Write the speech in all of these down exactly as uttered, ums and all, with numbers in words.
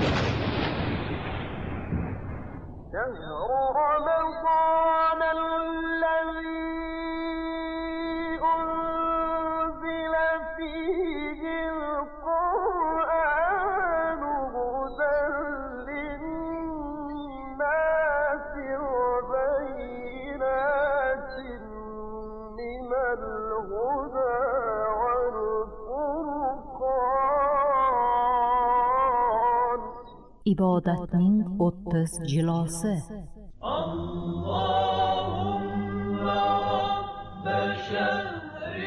ibodatning o'ttiz jilosi. Allohumma rabba shahri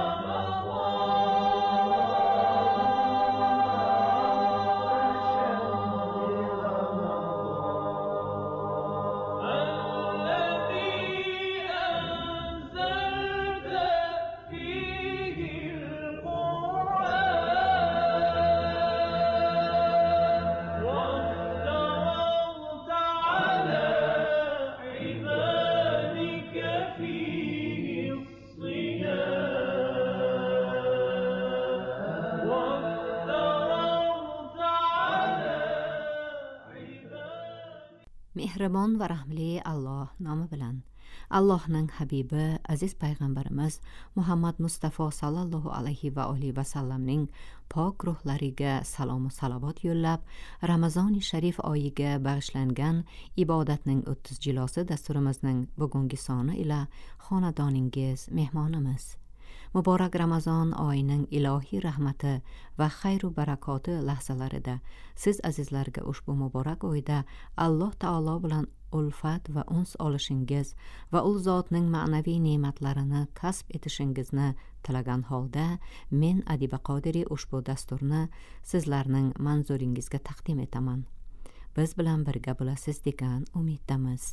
Mehribon va rahmli Alloh nomi bilan. Allohning habibi aziz payg'ambarimiz Muhammad Mustafa sallallohu alayhi va alihi va sallamning pok ruhlariga salom va salovat yo'llab, Ramazoni sharif oyiga bag'ishlangan ibodatning o'ttiz jilosi dasturimizning bugungi soni ila xonadoningiz mehmonimiz. Muborak Ramazon oyining ilohiy rahmati va xayru barakoti lahzalarida siz azizlarga ushbu muborak oyda Alloh taolo bilan ulfat va uns olishingiz va u zotning ma'naviy ne'matlarini kasb etishingizni tilagan holda men Adiba Qodiri ushbu dasturni sizlarning manzuringizga taqdim etaman. Biz bilan birga bo'lasiz degan umiddamiz.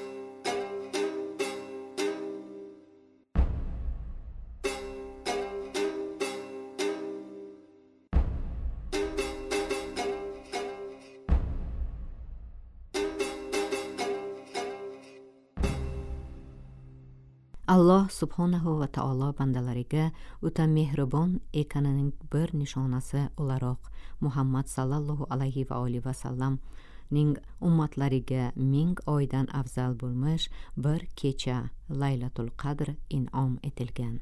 Alloh subhanahu va taolo bandalariga o'ta mehribon ekanining bir nishonasi o'laroq Muhammad sallallohu alayhi va alihi va sallamning ummatlariga ming oydan afzal bo'lmish bir kecha Laylatul Qadr in'om etilgan.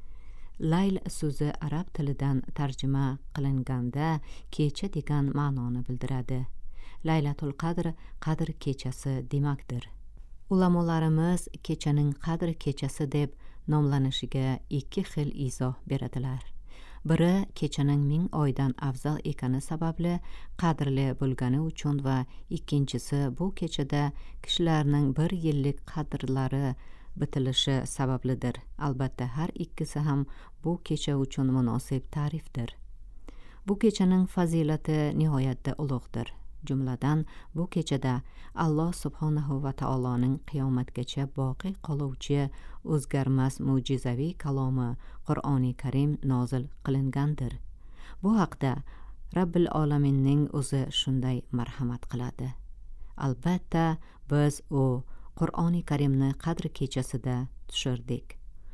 Layl so'zi arab tilidan tarjima qilinganda kecha degan ma'noni bildiradi. Laylatul Qadr qadr kechasi demakdir. Ulamolarimiz kechaning qadr kechasi deb nomlanishiga ikki xil izoh beradilar. Biri kechaning ming oydan afzal ekani sababli qadrli bo'lgani uchun va ikkinchisi bu kechada kishilarning bir yillik qadrlari bitilishi sabablidir. Albatta har ikkisi ham bu kecha uchun munosib ta'rifdir. Bu kechaning fazilati nihoyatda ulug'dir. Jumladan bu kechada Alloh subhanahu va taoloning qiyomatgacha boqiy qoluvchi o'zgarmas mo'jizaviy kalomi Qur'oni Karim nozil qilingandir. Bu haqda Rabbil Alaminning o'zi shunday marhamat qiladi. Albatta biz u Qur'oni Karimni qadr kechasida tushirdik.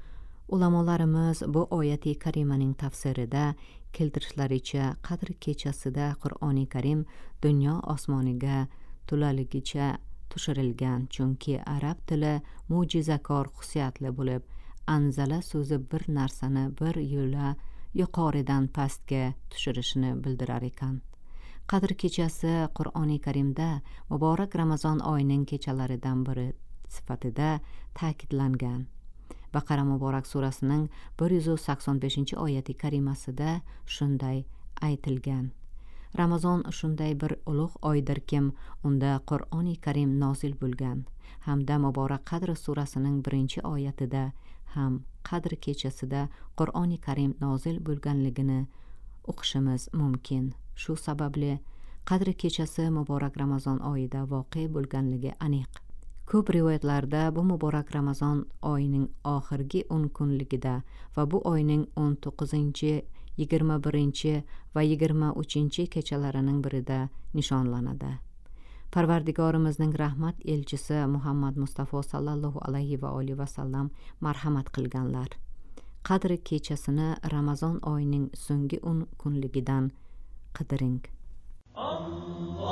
Ulamolarimiz bu oyati karimaning tafsirida keltirishlaricha qadr kechasida Qur'oni Karim dunyo osmoniga tulaligicha tushirilgan, chunki arab tili mo'jizakor xususiyatli bo'lib, anzala so'zi bir narsani bir yo'la yuqoridan pastga tushirishini bildirar ekan. Qadr kechasi Qur'oni Karimda muborak Ramazon oyining kechalaridan biri sifatida ta'kidlangan. Baqara muborak surasining bir yuz sakson beshinchi oyati karimasida shunday aytilgan. Ramazon shunday bir ulug' oydirkim, unda Qur'oni Karim nozil bo'lgan. Hamda muborak Qadr surasining birinchi oyatida ham Qadr kechasida Qur'oni Karim nozil bo'lganligini o'qishimiz mumkin. Shu sababli Qadr kechasi muborak Ramazon oyida voqea bo'lganligi aniq. Ko'p rivoyatlarda bu muborak Ramazon oyining oxirgi o'n kunligida va bu oyning o'n to'qqizinchi, yigirma birinchi va yigirma uchinchi kechalarining birida nishonlanadi. Parvardigorimizning rahmat elchisi Muhammad Mustafa sallallohu alayhi va alihi va sallam marhamat qilganlar. Qadr kechasini Ramazon oyining so'nggi o'n kunligidan qidiring. Allah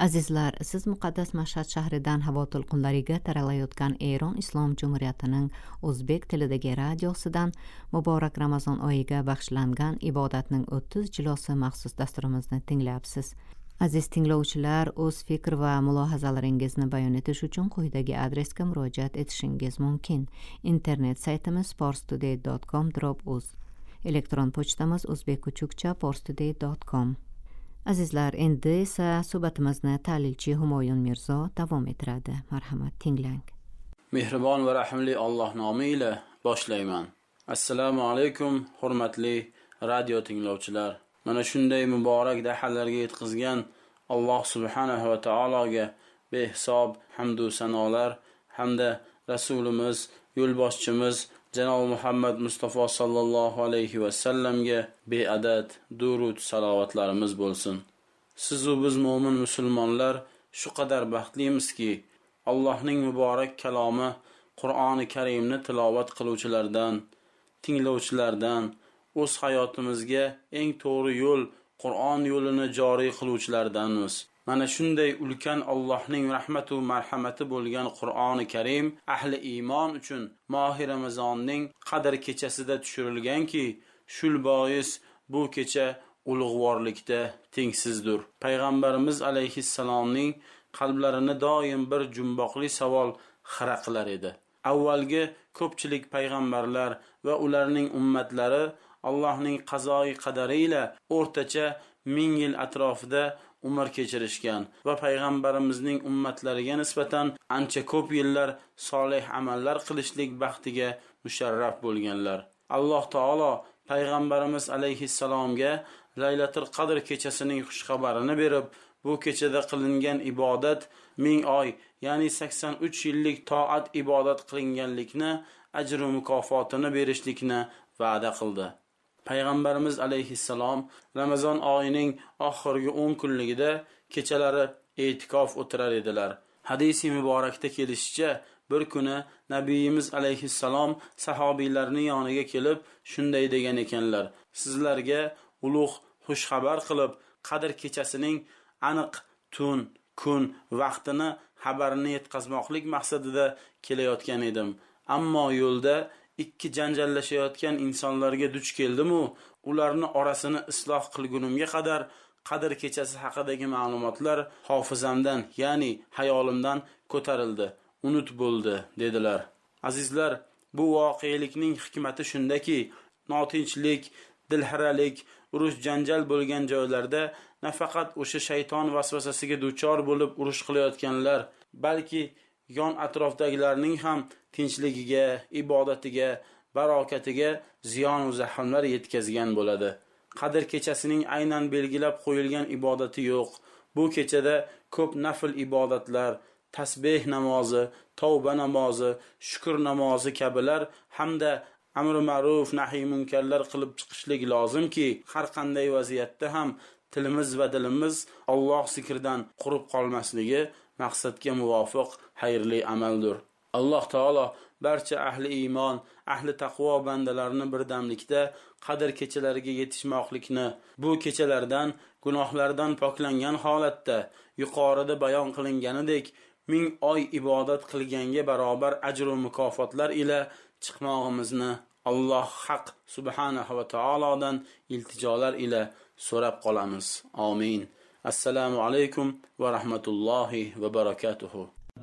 Azizlar, siz muqaddas Mashhad shahridan havo to'lqinlariga taralayotgan Eron Islom Jumhuriyatining o'zbek tilidagi radiosidan muborak Ramazon oyiga bag'ishlangan ibodatning o'ttiz jilosi maxsus dasturimizni tinglayapsiz. Aziz tinglovchilar, o'z fikr va mulohazalaringizni bayon etish uchun quyidagi adresga murojaat etishingiz mumkin. Internet saytimiz parstoday dot com uz. Elektron pochtamiz o'zbekuchukcha parstoday dot com. Azizlar, endi esa suhbatimizni tahlilchi Humoyun Mirzo davom ettiradi. Marhamat, tinglang. Mehribon va rahimli Alloh nomi ila boshlayman. Assalomu alaykum, hurmatli radio tinglovchilar. Mana shunday muborak dahalarga yetkazgan Alloh subhanahu va taologa behisob hamd va sanolar hamda rasulimiz, yo'lboshchimiz Janob Muhammad Mustafa sallallohu alayhi va sallamga beadad durud salovatlarimiz bo'lsin. Siz va biz mo'min musulmonlar shu qadar baxtlimizki, Allohning muborak kalomi Qur'oni Karimni tilovat qiluvchilardan, tinglovchilardan, o'z hayotimizga eng to'g'ri yo'l Qur'on yo'lini joriy qiluvchilardanmiz. Mana shunday ulkan Allohning rahmat va marhamati bo'lgan Qur'oni Karim ahli iymon uchun Mohi Ramazonning qadr kechasida tushirilganki, shul bois bu kecha ulug'vorlikda tengsizdir. Payg'ambarimiz alayhissalomning qalblarini doim bir jumboqli savol xira qilar edi. Avvalgi ko'pchilik payg'ambarlar va ularning ummatlari Allohning qazoi qadari ila o'rtacha ming yil atrofida umr kechirishgan va payg'ambarimizning ummatlariga nisbatan ancha ko'p yillar solih amallar qilishlik baxtiga musharraf bo'lganlar. Alloh taolo payg'ambarimiz alayhissalomga Laylatul Qadr kechasining xushxabarini berib, bu kechada qilingan ibodat ming oy, ya'ni sakson uch yillik toat ibodat qilinganlikni ajr va mukofotini berishlikni va'da qildi. Payg'ambarimiz alayhissalom Ramazon oyining oxirgi o'n kunligida kechalari e'tikof o'tirar edilar. Hadisi muborakda kelishicha, bir kuni Nabiyimiz alayhissalom sahobiylarning yoniga kelib shunday degan ekanlar: "Sizlarga ulug' xush xabar qilib, Qadr kechasining aniq tun, kun, vaqtini xabarini yetkazmoqlik maqsadida kelayotgan edim. Ammo yo'lda ikki janjallashayotgan insonlarga duch keldim-u, ularni orasini isloh qilgunimga qadar Qadr kechasi haqidagi ma'lumotlar hofizamdan, ya'ni hayolimdan ko'tarildi, unut bo'ldi", dedilar. Azizlar, bu voqelikning hikmati shundaki, notinchlik, dilxiralik, urush janjal bo'lgan joylarda nafaqat o'sha shayton vasvasasiga duchor bo'lib urush qilayotganlar, balki yon atrofdagilarning ham tinchligiga, ibodatiga, barokatiga ziyon va zaxmlar yetkazgan bo'ladi. Qadr kechasining aynan belgilab qo'yilgan ibodati yo'q. Bu kechada ko'p nafl ibodatlar, tasbih namozi, tavba namozi, shukr namozi kabilar hamda amr ma'ruf nahiy munkarlar qilib chiqishlik lozimki, har qanday vaziyatda ham tilimiz va dilimiz Alloh zikridan qurib qolmasligi maqsadga muvofiq xayrli amaldir. Alloh taolo barcha ahli iymon, ahli taqvo bandalarini birdamlikda Qadr kechalariga yetishmoqlikni, bu kechalardan gunohlardan poklangan holatda yuqorida bayon qilinganidek ming oy ibodat qilganga barobar ajr va mukofotlar ila chiqmog'imizni Alloh haq subhanahu va taolodan iltijolar ila so'rab qolamiz. Amin. Assalomu alaykum va rahmatullohi va barakatuh.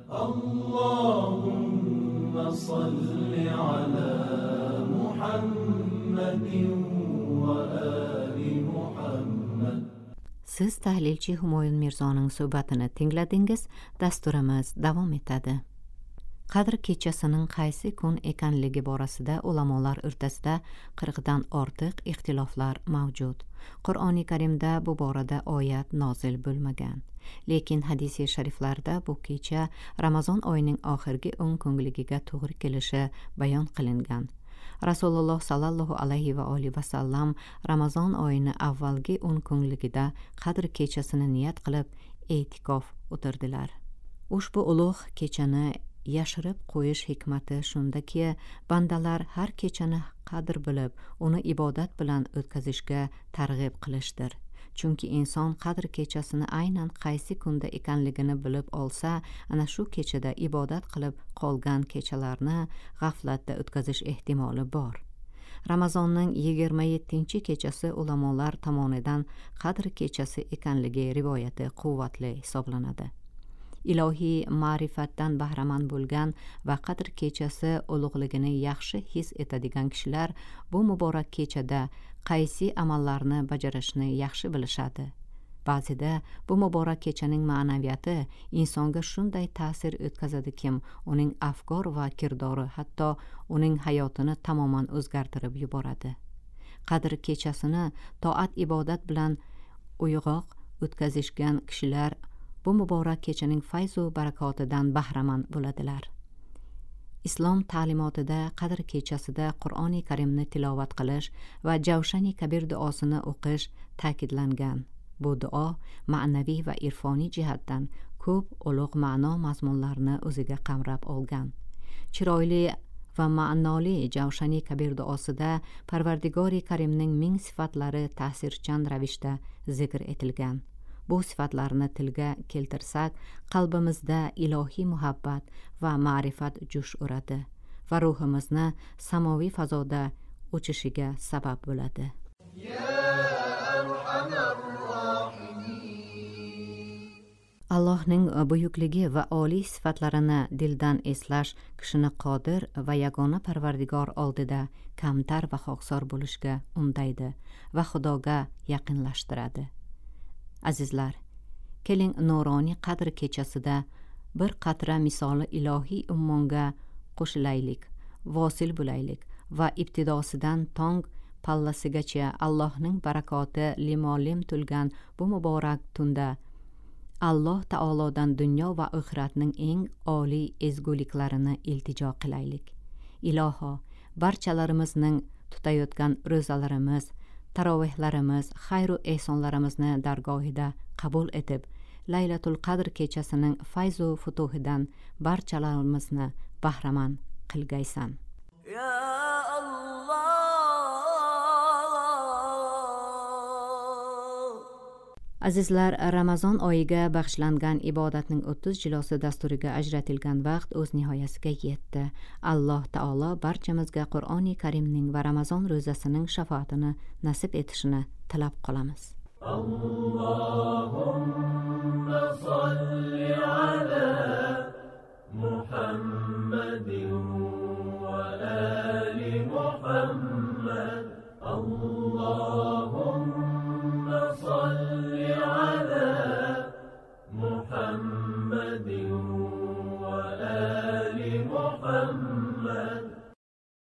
Allahumma salli ala Muhammadin va ali Muhammad. Siz tahlilchi Humoyun Mirzoning suhbatini tingladingiz. Dasturimiz davom etadi. Qadr kechasining qaysi kun ekanligi borasida ulamolar o'rtasida qirqdan ortiq ixtiloflar mavjud. Qur'oni Karimda bu borada oyat nozil bo'lmagan. Lekin hadis-i shariflarda bu kecha Ramazon oyining oxirgi o'n kunligiga to'g'ri kelishi bayon qilingan. Rasululloh sallallohu alayhi va olihi va sallam Ramazon oyini avvalgi o'n kunligida Qadr kechasini niyat qilib e'tikof o'tirdilar. Ushbu ulug' kechani yashirib qo'yish hikmati shundaki, bandalar har kechani qadr bilib, uni ibodat bilan o'tkazishga targ'ib qilishdir. chunki inson qadr kechasini aynan qaysi kunda ekanligini bilib olsa, ana shu kechada ibodat qilib qolgan kechalarni g'aflatda o'tkazish ehtimoli bor. Ramazonning yigirma yettinchi kechasi ulamolar tomonidan qadr kechasi ekanligi rivoyati quvvatli hisoblanadi. Ilohiy ma'rifatdan bahramand bo'lgan va qadr kechasi ulug'ligini yaxshi his etadigan kishilar bu muborak kechada qaysi amallarni bajarishni yaxshi bilishadi. Ba'zida bu muborak kechaning ma'naviyati insonga shunday ta'sir o'tkazadiki, uning afkor va kirdori hatto uning hayotini tamoman o'zgartirib yuboradi. Qadr kechasini toat ibodat bilan uyg'oq o'tkazishgan kishilar bu muborak kechaning fayz va barakotidan bahramand bo'ladilar. Islom ta'limotida qadr kechasida Qur'oni Karimni tilovat qilish va Javshani Kabir duosini o'qish ta'kidlangan. Bu duo ma'naviy va irfoniy jihatdan ko'p ulug' ma'no mazmunlarni o'ziga qamrab olgan. Chiroyli va ma'noli Javshani Kabir duosida Parvardigori Karimning ming sifatlari ta'sirchan ravishda zikr etilgan. Bu sifatlarni tilga keltirsak, qalbimizda ilohiy muhabbat va ma'rifat jush uradi va ruhimizni samoviy fazoda uchishiga sabab bo'ladi. Allohning buyukligi va oliy sifatlarini dildan eslash kishini qodir va yagona Parvardigor oldida kamtar va xoqsor bo'lishga undaydi va Xudoga yaqinlashtiradi. Azizlar, keling nuroniy qadr kechasida bir qatra misoli ilohiy ummonga qo'shilaylik, vosil bo'laylik va ibtidosidan tong pallasigacha Allohning barakoti limolim to'lgan bu muborak tunda Alloh taolodan dunyo va oxiratning eng oliy ezguliklarini iltijo qilaylik. Iloho, barchalarimizning tutayotgan ro'zalarimiz, tarovehlarimiz, xayru ehsonlarimizni dargohida qabul etib, Laylatul Qadr kechasining fayz va futuhidan barchalarimizni bahramand qilgaysan. Ya Alloh. Azizlar, Ramazon oyiga bag'ishlangan ibodatning o'ttiz jilosi dasturiga ajratilgan vaqt o'z nihoyasiga yetdi. Alloh taolo barchamizga Qur'oni Karimning va Ramazon ro'zasining shafoatini nasib etishini tilab qolamiz. Allahumma salli ala Muhammadin va ali Muhammad.